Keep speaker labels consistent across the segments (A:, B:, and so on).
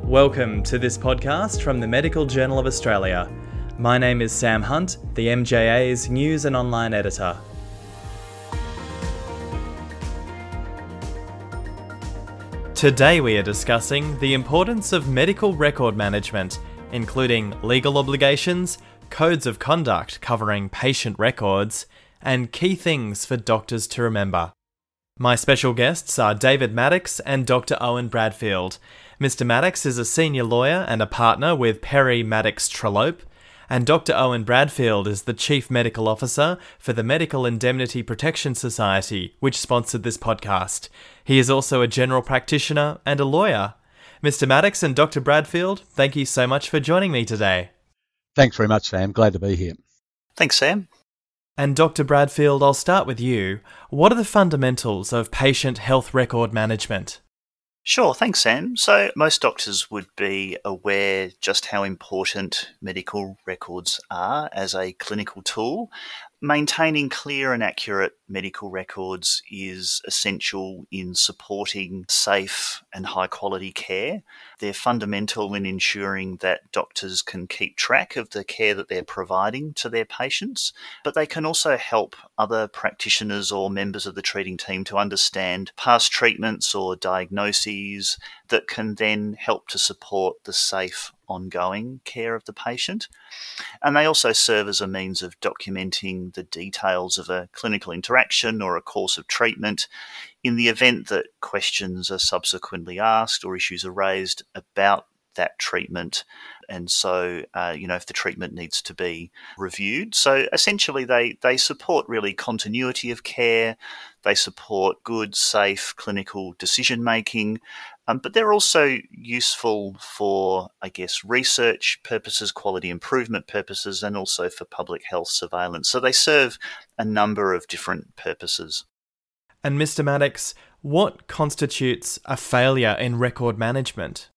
A: Welcome to this podcast from the Medical Journal of Australia. My name is Sam Hunt, the MJA's News and Online Editor. Today we are discussing the importance of medical record management, including legal obligations, codes of conduct covering patient records, and key things for doctors to remember. My special guests are David Maddox and Dr. Owen Bradfield. Mr. Maddox is a senior lawyer and a partner with Perry Maddox Trollope, and Dr. Owen Bradfield is the Chief Medical Officer for the Medical Indemnity Protection Society, which sponsored this podcast. He is also a general practitioner and a lawyer. Mr. Maddox and Dr. Bradfield, thank you so much for joining me today.
B: Thanks very much, Sam. Glad to be here.
C: Thanks, Sam.
A: And Dr. Bradfield, I'll start with you. What are the fundamentals of patient health record management?
C: Sure, thanks, Sam. So most doctors would be aware just how important medical records are as a clinical tool. Maintaining clear and accurate medical records is essential in supporting safe and high-quality care. They're fundamental in ensuring that doctors can keep track of the care that they're providing to their patients, but they can also help other practitioners or members of the treating team to understand past treatments or diagnoses that can then help to support the safe ongoing care of the patient. And they also serve as a means of documenting the details of a clinical interaction or a course of treatment in the event that questions are subsequently asked or issues are raised about that treatment. And so, if the treatment needs to be reviewed. So essentially, they support really continuity of care. They support good, safe clinical decision-making. But they're also useful for, research purposes, quality improvement purposes, and also for public health surveillance. So they serve a number of different purposes.
A: And Mr. Maddox, what constitutes a failure in record management?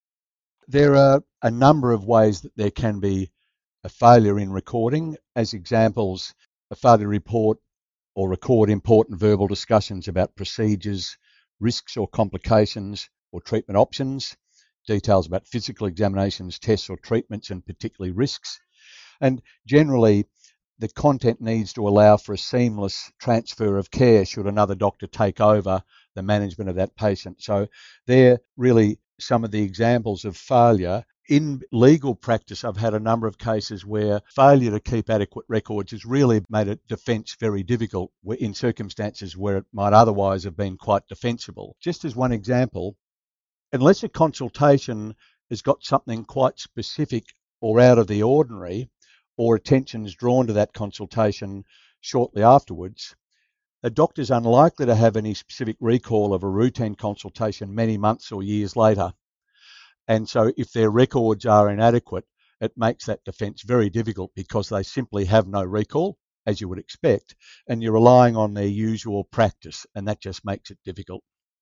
B: There are a number of ways that there can be a failure in recording. As examples, a failure to report or record important verbal discussions about procedures, risks or complications or treatment options, details about physical examinations, tests or treatments, and particularly risks. And generally, the content needs to allow for a seamless transfer of care should another doctor take over the management of that patient. So they're really some of the examples of failure. In legal practice, I've had a number of cases where failure to keep adequate records has really made a defence very difficult in circumstances where it might otherwise have been quite defensible. Just as one example, unless a consultation has got something quite specific or out of the ordinary, or attention is drawn to that consultation shortly afterwards, a doctor is unlikely to have any specific recall of a routine consultation many months or years later. And so if their records are inadequate, it makes that defence very difficult because they simply have no recall, as you would expect, and you're relying on their usual practice, and that just makes it difficult.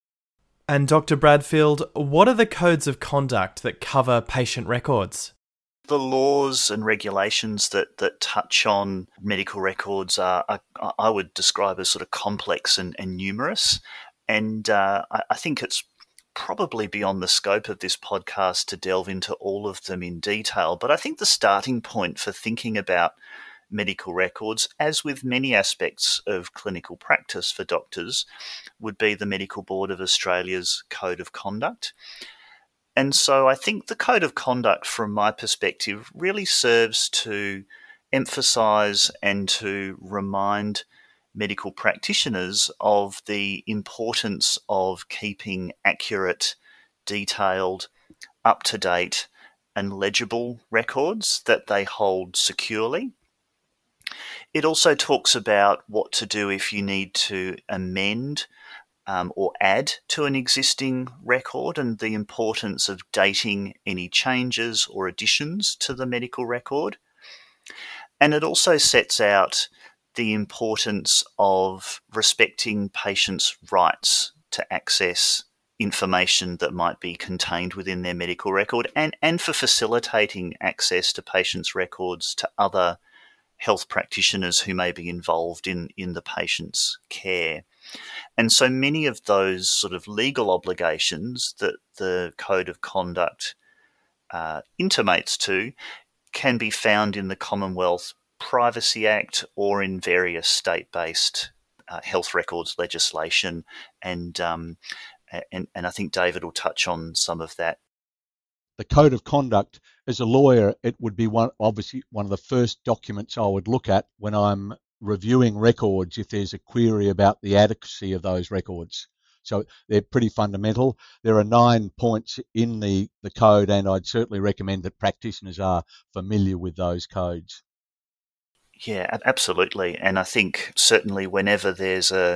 A: And Dr. Bradfield, what are the codes of conduct that cover patient records?
C: The laws and regulations that touch on medical records are I would describe as sort of complex and numerous. And I think it's probably beyond the scope of this podcast to delve into all of them in detail. But I think the starting point for thinking about medical records, as with many aspects of clinical practice for doctors, would be the Medical Board of Australia's Code of Conduct. And so I think the Code of Conduct, from my perspective, really serves to emphasise and to remind medical practitioners of the importance of keeping accurate, detailed, up-to-date and legible records that they hold securely. It also talks about what to do if you need to amend or add to an existing record, and the importance of dating any changes or additions to the medical record. And it also sets out the importance of respecting patients' rights to access information that might be contained within their medical record, and for facilitating access to patients' records to other health practitioners who may be involved in the patient's care. And so many of those sort of legal obligations that the Code of Conduct intimates to can be found in the Commonwealth Privacy Act or in various state-based health records legislation, and I think David will touch on some of that.
B: The Code of Conduct, as a lawyer, it would be obviously one of the first documents I would look at when I'm reviewing records if there's a query about the adequacy of those records. So they're pretty fundamental. There are 9 points in the code, and I'd certainly recommend that practitioners are familiar with those codes.
C: Yeah, absolutely. And I think certainly whenever there's a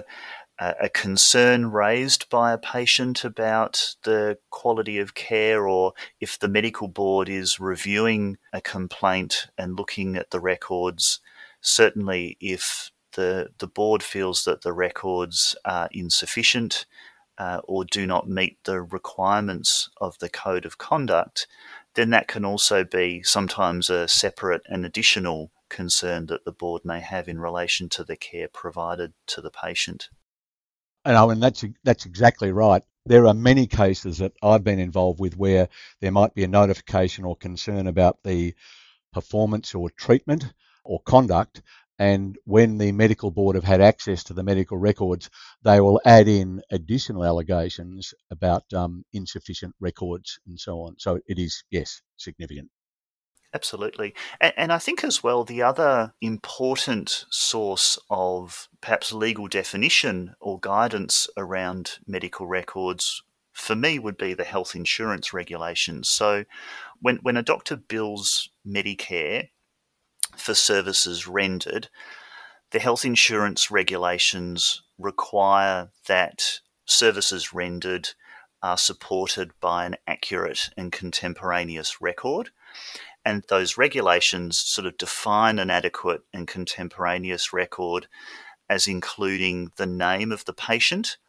C: concern raised by a patient about the quality of care, or if the medical board is reviewing a complaint and looking at the records, certainly if the board feels that the records are insufficient or do not meet the requirements of the Code of Conduct, then that can also be sometimes a separate and additional concern that the board may have in relation to the care provided to the patient.
B: And that's exactly right. There are many cases that I've been involved with where there might be a notification or concern about the performance or treatment or conduct, and when the medical board have had access to the medical records, they will add in additional allegations about insufficient records and so on. So it is, yes, significant.
C: Absolutely. And I think as well, the other important source of perhaps legal definition or guidance around medical records for me would be the health insurance regulations. So when a doctor bills Medicare for services rendered, the health insurance regulations require that services rendered are supported by an accurate and contemporaneous record. And those regulations sort of define an adequate and contemporaneous record as including the name of the patient,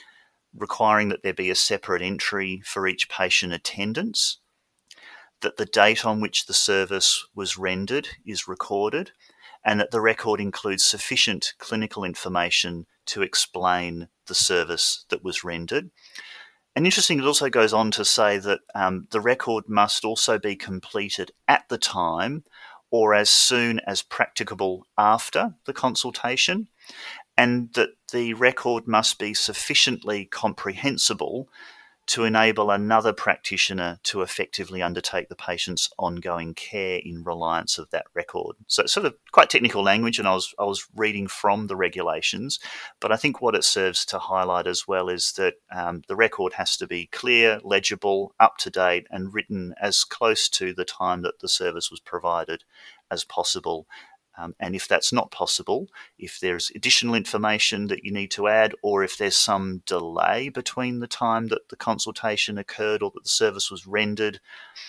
C: requiring that there be a separate entry for each patient attendance, that the date on which the service was rendered is recorded, and that the record includes sufficient clinical information to explain the service that was rendered. And interesting, it also goes on to say that the record must also be completed at the time or as soon as practicable after the consultation, and that the record must be sufficiently comprehensible to enable another practitioner to effectively undertake the patient's ongoing care in reliance of that record. So it's sort of quite technical language, and I was reading from the regulations, but I think what it serves to highlight as well is that the record has to be clear, legible, up to date, and written as close to the time that the service was provided as possible. And if that's not possible, if there's additional information that you need to add, or if there's some delay between the time that the consultation occurred or that the service was rendered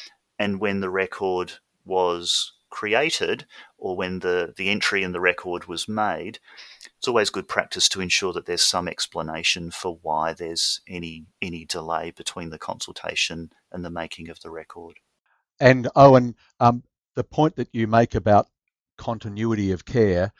C: and when the record was created, or when the entry in the record was made, it's always good practice to ensure that there's some explanation for why there's any delay between the consultation and the making of the record.
B: And Owen, the point that you make about continuity of care,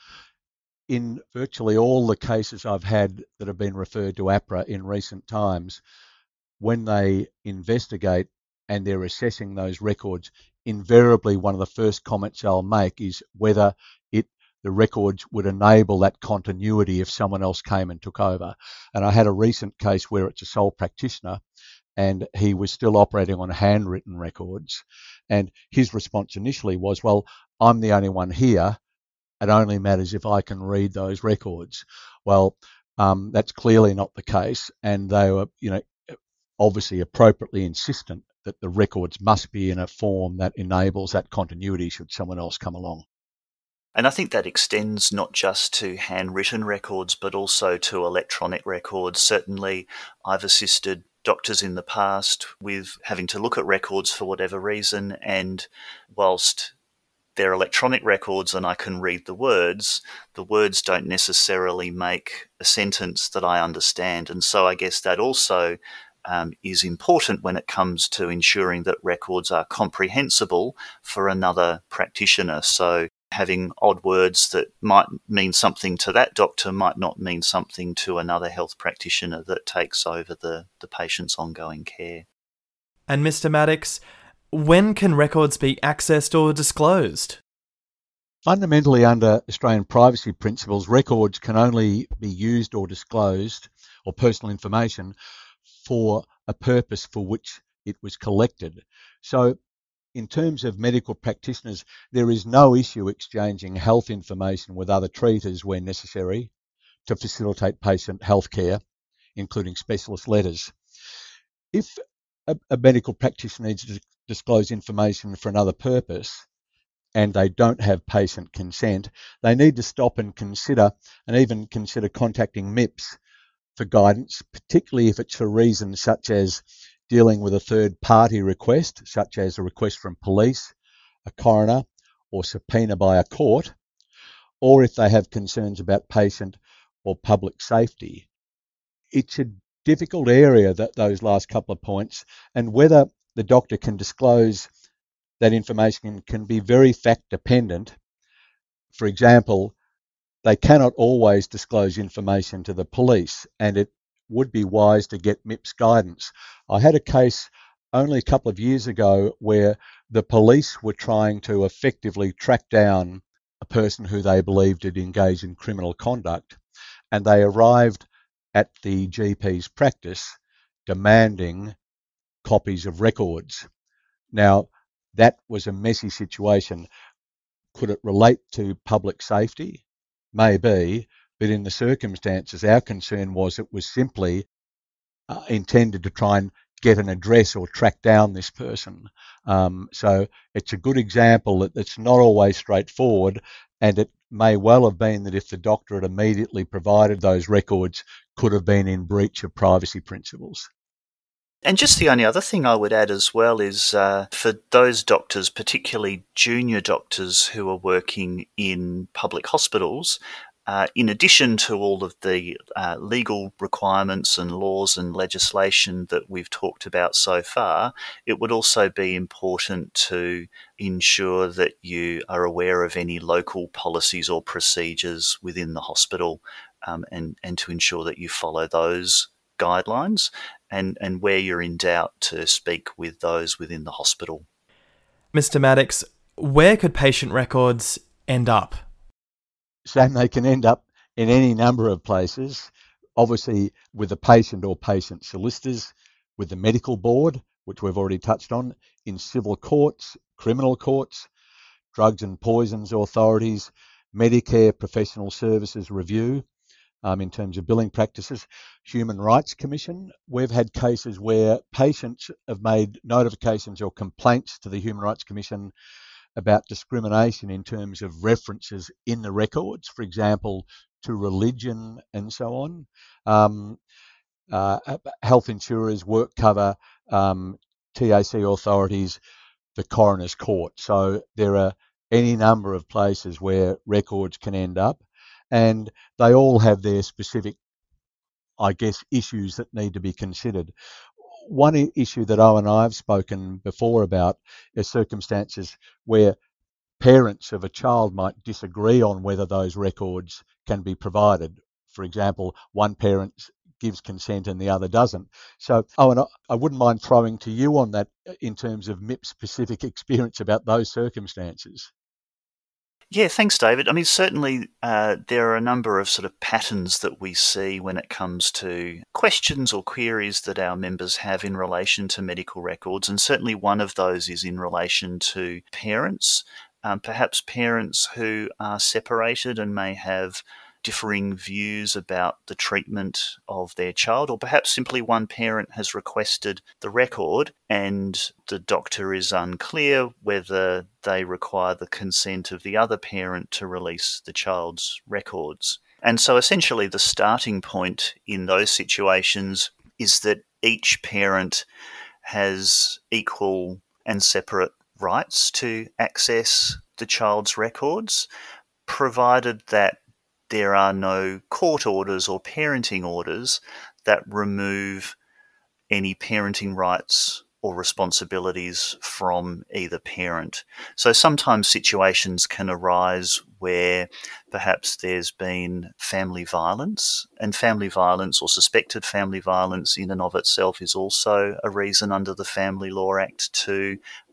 B: in virtually all the cases I've had that have been referred to APRA in recent times, when they investigate and they're assessing those records, invariably one of the first comments they'll make is whether the records would enable that continuity if someone else came and took over. And I had a recent case where it's a sole practitioner and he was still operating on handwritten records. And his response initially was, well, I'm the only one here. It only matters if I can read those records. Well, that's clearly not the case. And they were, obviously appropriately insistent that the records must be in a form that enables that continuity should someone else come along.
C: And I think that extends not just to handwritten records, but also to electronic records. Certainly, I've assisted doctors in the past with having to look at records for whatever reason, and whilst they're electronic records and I can read the words don't necessarily make a sentence that I understand. And so I guess that also is important when it comes to ensuring that records are comprehensible for another practitioner. So having odd words that might mean something to that doctor might not mean something to another health practitioner that takes over the patient's ongoing care.
A: And Mr. Maddocks, When can records be accessed or disclosed?
B: Fundamentally, under Australian privacy principles, records can only be used or disclosed, or personal information, for a purpose for which it was collected. So, in terms of medical practitioners, there is no issue exchanging health information with other treaters where necessary to facilitate patient health care, including specialist letters. If a medical practitioner needs to disclose information for another purpose, and they don't have patient consent, they need to stop and consider, and even consider contacting MIPS for guidance, particularly if it's for reasons such as dealing with a third party request, such as a request from police, a coroner, or subpoena by a court, or if they have concerns about patient or public safety. It's a difficult area, those last couple of points, and whether the doctor can disclose that information can be very fact dependent. For example, they cannot always disclose information to the police, and it would be wise to get MIPS guidance. I had a case only a couple of years ago where the police were trying to effectively track down a person who they believed had engaged in criminal conduct, and they arrived at the GP's practice demanding copies of records. Now, that was a messy situation. Could it relate to public safety? Maybe, but in the circumstances, our concern was it was simply intended to try and get an address or track down this person. So it's a good example that it's not always straightforward, and it may well have been that if the doctor had immediately provided those records, could have been in breach of privacy principles.
C: And just the only other thing I would add as well is for those doctors, particularly junior doctors who are working in public hospitals, in addition to all of the legal requirements and laws and legislation that we've talked about so far, it would also be important to ensure that you are aware of any local policies or procedures within the hospital, and to ensure that you follow those guidelines, and where you're in doubt, to speak with those within the hospital.
A: Mr. Maddocks, where could patient records end up?
B: Sam, they can end up in any number of places, obviously with the patient or patient solicitors, with the medical board, which we've already touched on, in civil courts, criminal courts, drugs and poisons authorities, Medicare Professional Services Review, in terms of billing practices, Human Rights Commission. We've had cases where patients have made notifications or complaints to the Human Rights Commission about discrimination in terms of references in the records, for example, to religion and so on. Health insurers, work cover, TAC authorities, the coroner's court. So there are any number of places where records can end up, and they all have their specific, I guess, issues that need to be considered. One issue that Owen and I have spoken before about is circumstances where parents of a child might disagree on whether those records can be provided. For example, one parent gives consent and the other doesn't. So, Owen, I wouldn't mind throwing to you on that in terms of MIP's specific experience about those circumstances.
C: Yeah, thanks, David. I mean, certainly there are a number of sort of patterns that we see when it comes to questions or queries that our members have in relation to medical records, and certainly one of those is in relation to parents, perhaps parents who are separated and may have differing views about the treatment of their child, or perhaps simply one parent has requested the record and the doctor is unclear whether they require the consent of the other parent to release the child's records. And so essentially the starting point in those situations is that each parent has equal and separate rights to access the child's records, provided that there are no court orders or parenting orders that remove any parenting rights or responsibilities from either parent. So sometimes situations can arise where perhaps there's been family violence, and family violence or suspected family violence in and of itself is also a reason under the Family Law Act to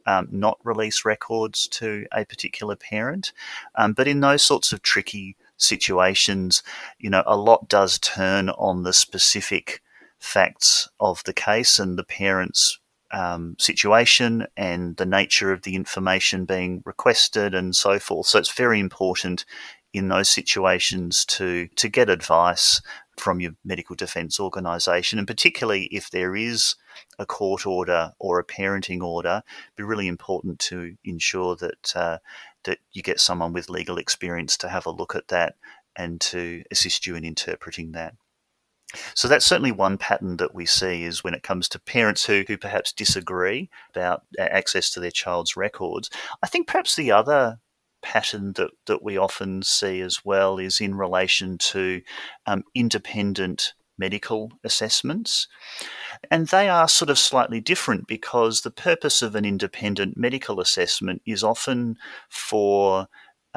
C: not release records to a particular parent. But in those sorts of tricky situations, a lot does turn on the specific facts of the case and the parent's situation and the nature of the information being requested and so forth. So it's very important in those situations to get advice from your medical defence organisation, and particularly if there is a court order or a parenting order, it'd be really important to ensure that that you get someone with legal experience to have a look at that and to assist you in interpreting that. So that's certainly one pattern that we see, is when it comes to parents who perhaps disagree about access to their child's records. I think perhaps the other pattern that we often see as well is in relation to independent medical assessments. And they are sort of slightly different, because the purpose of an independent medical assessment is often for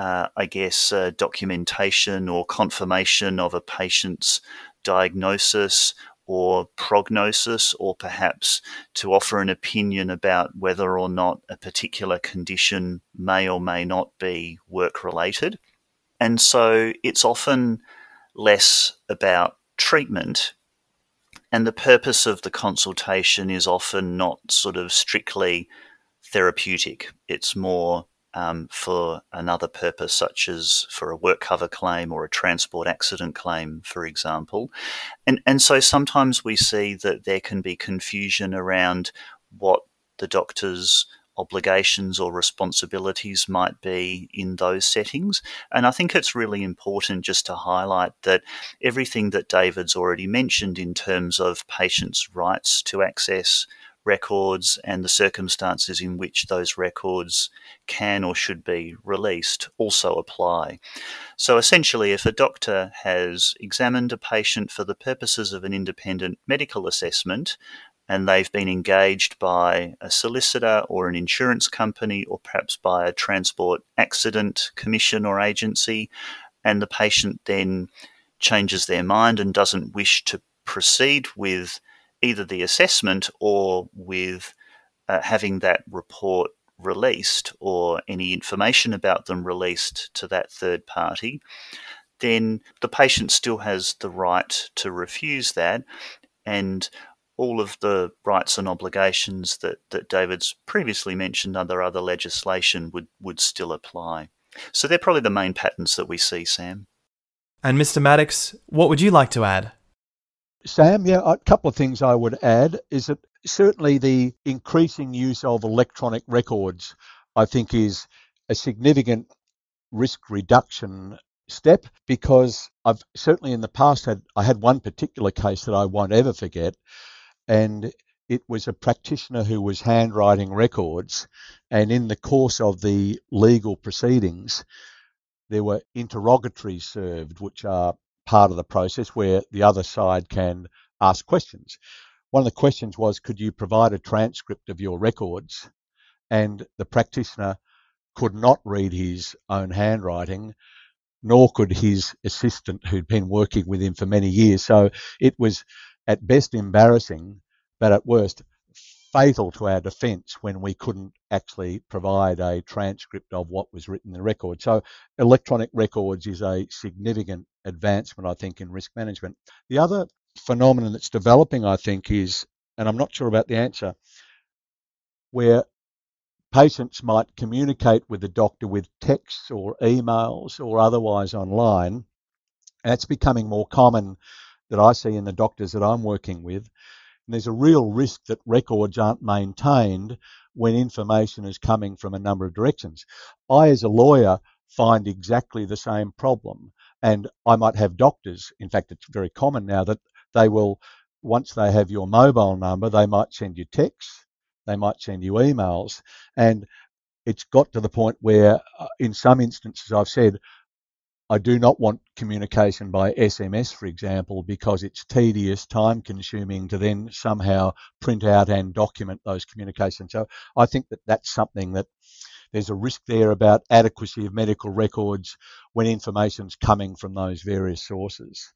C: documentation or confirmation of a patient's diagnosis or prognosis, or perhaps to offer an opinion about whether or not a particular condition may or may not be work-related. And so it's often less about treatment, and the purpose of the consultation is often not sort of strictly therapeutic. It's more for another purpose, such as for a work cover claim or a transport accident claim, for example. And so sometimes we see that there can be confusion around what the doctor's obligations or responsibilities might be in those settings. And I think it's really important just to highlight that everything that David's already mentioned in terms of patients' rights to access records and the circumstances in which those records can or should be released also apply. So essentially, if a doctor has examined a patient for the purposes of an independent medical assessment, and they've been engaged by a solicitor or an insurance company, or perhaps by a transport accident commission or agency, and the patient then changes their mind and doesn't wish to proceed with either the assessment or with having that report released or any information about them released to that third party, then the patient still has the right to refuse that, and all of the rights and obligations that David's previously mentioned under other legislation would still apply. So they're probably the main patterns that we see, Sam.
A: And Mr. Maddox, what would you like to add?
B: Sam, a couple of things I would add is that certainly the increasing use of electronic records, I think, is a significant risk reduction step, because I've certainly in the past had one particular case that I won't ever forget, and it was a practitioner who was handwriting records, and in the course of the legal proceedings, there were interrogatories served, which are part of the process where the other side can ask questions. One of the questions was, could you provide a transcript of your records? And the practitioner could not read his own handwriting, nor could his assistant who'd been working with him for many years. So it was at best embarrassing, but at worst fatal to our defence when we couldn't actually provide a transcript of what was written in the record. So electronic records is a significant advancement, I think, in risk management. The other phenomenon that's developing, I think, is, and I'm not sure about the answer, where patients might communicate with the doctor with texts or emails or otherwise online. And that's becoming more common that I see in the doctors that I'm working with. And there's a real risk that records aren't maintained when information is coming from a number of directions. I, as a lawyer, find exactly the same problem. And I might have doctors, in fact, it's very common now that they will, once they have your mobile number, they might send you texts, they might send you emails. And it's got to the point where, in some instances, I've said, I do not want communication by SMS, for example, because it's tedious, time-consuming to then somehow print out and document those communications. So I think that that's something that there's a risk there about adequacy of medical records when information's coming from those various sources.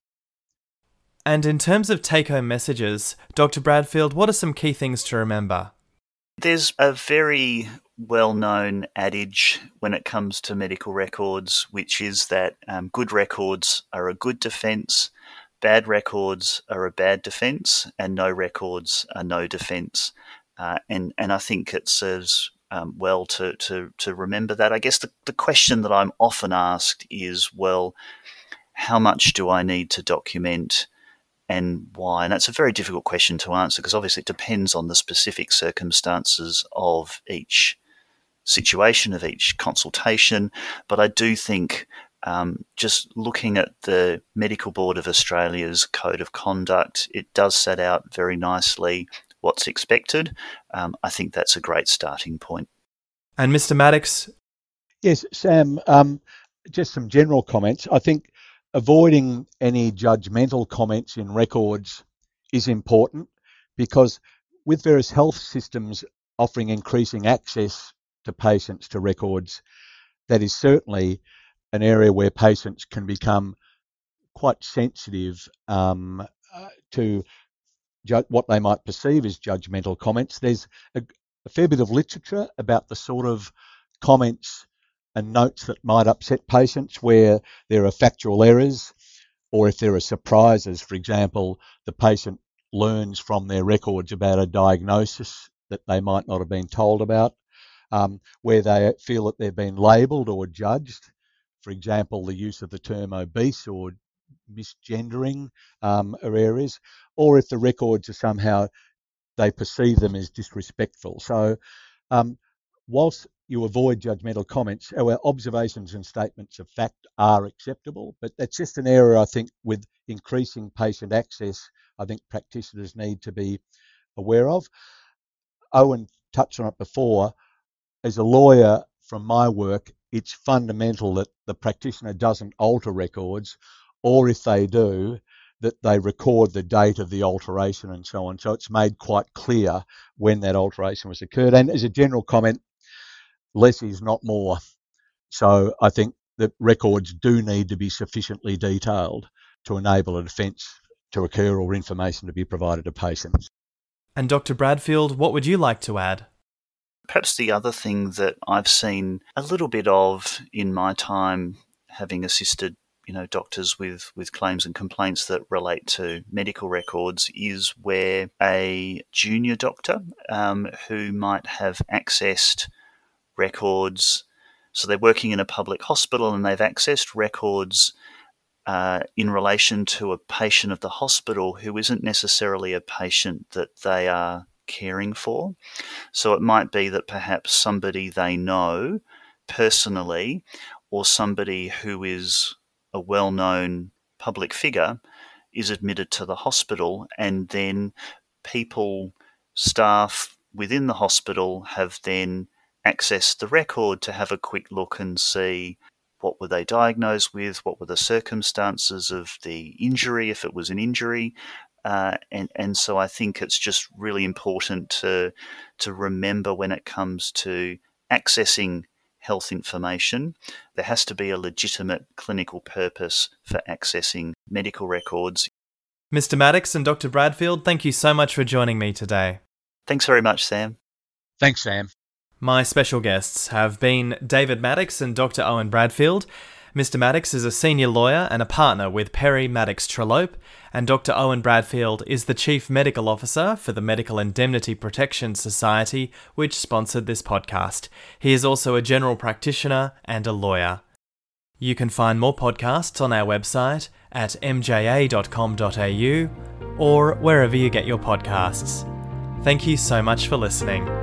A: And in terms of take-home messages, Dr. Bradfield, what are some key things to remember?
C: There's a very well-known adage when it comes to medical records, which is that good records are a good defence, bad records are a bad defence, and no records are no defence. And I think it serves well to remember that. I guess the question that I'm often asked is, well, how much do I need to document and why? And that's a very difficult question to answer because obviously it depends on the specific circumstances of each situation, of each consultation. But I do think just looking at the Medical Board of Australia's Code of Conduct, it does set out very nicely what's expected. I think that's a great starting point.
A: And Mr. Maddocks?
B: Yes, Sam, just some general comments. I think avoiding any judgmental comments in records is important because with various health systems offering increasing access to patients to records, that is certainly an area where patients can become quite sensitive to what they might perceive as judgmental comments. There's a fair bit of literature about the sort of comments and notes that might upset patients where there are factual errors or if there are surprises. For example, the patient learns from their records about a diagnosis that they might not have been told about, where they feel that they've been labelled or judged. For example, the use of the term obese or misgendering are areas, or if the records are somehow, they perceive them as disrespectful. So whilst you avoid judgmental comments, our observations and statements of fact are acceptable, but that's just an area I think with increasing patient access, I think practitioners need to be aware of. Owen touched on it before. As a lawyer, from my work, it's fundamental that the practitioner doesn't alter records, or if they do, that they record the date of the alteration and so on. So it's made quite clear when that alteration was occurred. And as a general comment, less is not more. So I think that records do need to be sufficiently detailed to enable a defence to occur or information to be provided to patients.
A: And Dr. Bradfield, what would you like to add?
C: Perhaps the other thing that I've seen a little bit of in my time having assisted doctors with claims and complaints that relate to medical records is where a junior doctor who might have accessed records, so they're working in a public hospital and they've accessed records in relation to a patient of the hospital who isn't necessarily a patient that they are caring for. So it might be that perhaps somebody they know personally or somebody who is a well-known public figure is admitted to the hospital, and then staff within the hospital have then accessed the record to have a quick look and see what were they diagnosed with, what were the circumstances of the injury, if it was an injury. And so I think it's just really important to remember when it comes to accessing health information, there has to be a legitimate clinical purpose for accessing medical records.
A: Mr. Maddocks and Dr. Bradfield, thank you so much for joining me today.
C: Thanks very much, Sam.
B: Thanks, Sam.
A: My special guests have been David Maddocks and Dr. Owen Bradfield. Mr. Maddocks is a senior lawyer and a partner with Perry Maddocks Trellope, and Dr. Owen Bradfield is the Chief Medical Officer for the Medical Indemnity Protection Society, which sponsored this podcast. He is also a general practitioner and a lawyer. You can find more podcasts on our website at mja.com.au or wherever you get your podcasts. Thank you so much for listening.